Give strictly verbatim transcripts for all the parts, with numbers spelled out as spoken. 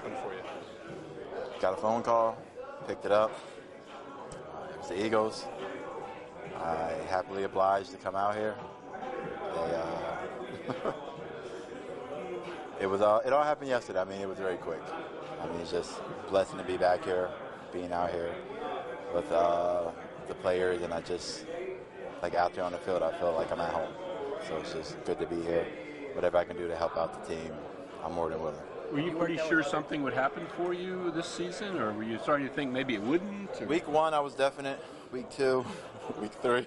happened for you? Got a phone call, picked it up. Uh, it was the Eagles. I happily obliged to come out here. They, uh, it was all, it all happened yesterday. I mean, it was very quick. I mean, it's just a blessing to be back here, being out here with uh, the players, and I just, like out there on the field, I feel like I'm at home. So it's just good to be here. Whatever I can do to help out the team, I'm more than willing. Were you pretty sure something would happen for you this season, or were you starting to think maybe it wouldn't? Or? Week one, I was definite. Week two, week three.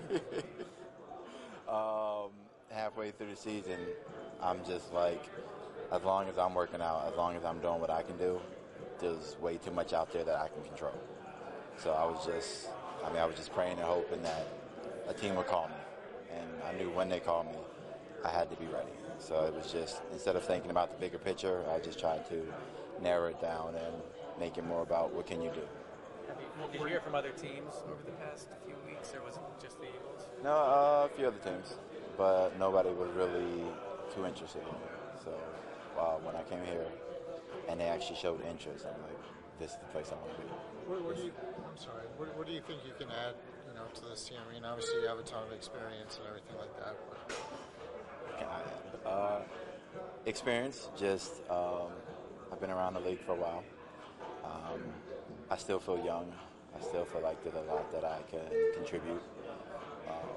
um, halfway through the season, I'm just like, as long as I'm working out, as long as I'm doing what I can do, there's way too much out there that I can control. So I was just, I mean, I was just praying and hoping that a team would call me. And I knew when they called me, I had to be ready. So it was just, instead of thinking about the bigger picture, I just tried to narrow it down and make it more about what can you do. Have you, did you hear from other teams over the past few weeks, or was it just the Eagles? No, uh, a few other teams, but nobody was really too interested in me. So uh, when I came here and they actually showed interest, I'm like, this is the place I want to be. What, what do you, I'm sorry, what, what do you think you can add, you know, to this team? I mean, obviously you have a ton of experience and everything like that, but... Can I add? Uh, experience, just um, I've been around the league for a while. Um, I still feel young. I still feel like there's a lot that I can contribute. Um,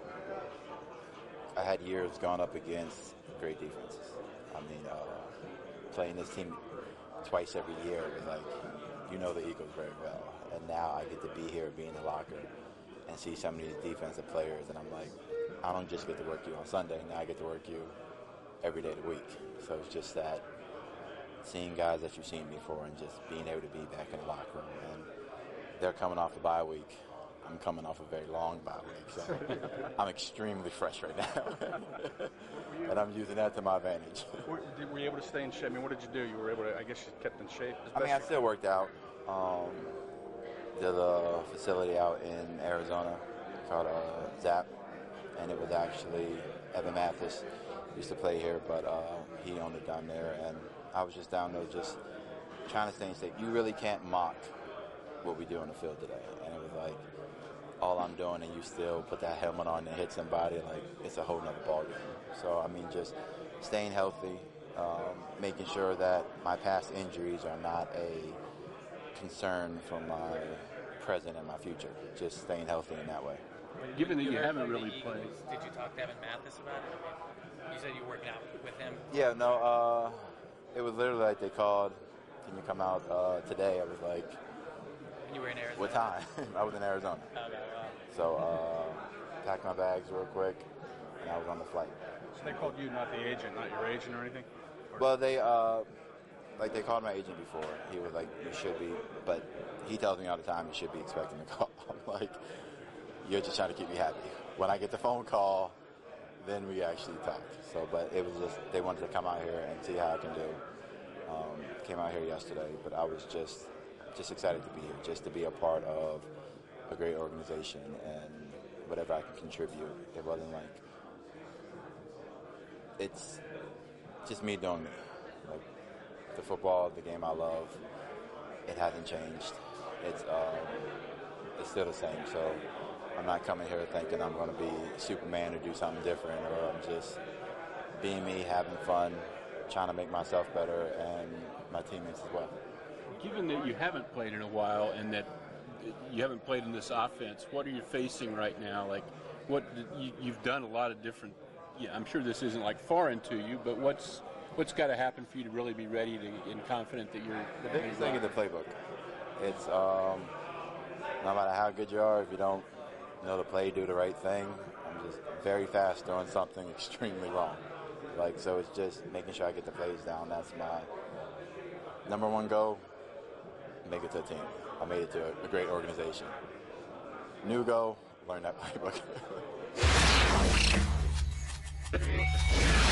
I had years going up against great defenses. I mean, uh, playing this team twice every year was like, you know the Eagles very well. And now I get to be here, be in the locker, and see some of these defensive players, and I'm like, I don't just get to work you on Sunday. Now I get to work you every day of the week. So it's just that seeing guys that you've seen before and just being able to be back in the locker room. And they're coming off a bye week. I'm coming off a very long bye week. So I'm extremely fresh right now. And I'm using that to my advantage. Were, were you able to stay in shape? I mean, what did you do? You were able to, I guess you kept in shape? I mean, I still worked out. Um, there's a facility out in Arizona called uh, Zap. And it was actually Evan Mathis used to play here, but uh, he owned it down there. And I was just down there just trying to stay in shape. You really can't mock what we do on the field today. And it was like, all I'm doing, and you still put that helmet on and hit somebody, like it's a whole nother ballgame. So, I mean, just staying healthy, um, making sure that my past injuries are not a concern for my present and my future. Just staying healthy in that way. Given that you, you haven't really Eagles, played. Did you talk to Evan Mathis about it? I mean, you said you were working out with him. Yeah, no, uh, it was literally like they called, can you come out uh, today? I was like, and you were in Arizona? What time? I was in Arizona. Okay, wow. So uh, packed my bags real quick, and I was on the flight. So they called you, not the agent, not your agent or anything? Or well, they, uh, like they called my agent before. He was like, you should be, but he tells me all the time you should be expecting the call. I'm like, you're just trying to keep me happy. When I get the phone call, then we actually talk. So, but it was just, they wanted to come out here and see how I can do. Um, came out here yesterday, but I was just, just excited to be here, just to be a part of a great organization and whatever I can contribute. It wasn't like, it's just me doing me. Like the football, the game I love, it hasn't changed. It's, um, it's still the same. So I'm not coming here thinking I'm going to be Superman or do something different, or I'm just being me, having fun, trying to make myself better and my teammates as well. Given that you haven't played in a while and that you haven't played in this offense, what are you facing right now? Like, what you, you've done a lot of different. Yeah, I'm sure this isn't like foreign to you, but what's what's got to happen for you to really be ready to and confident that you're. The biggest thing is the playbook. It's um, no matter how good you are, if you don't know the play, do the right thing. I'm just very fast doing something extremely wrong. Like, so it's just making sure I get the plays down. That's my number one goal. Make it to a team. I made it to a, a great organization. New goal, learn that playbook.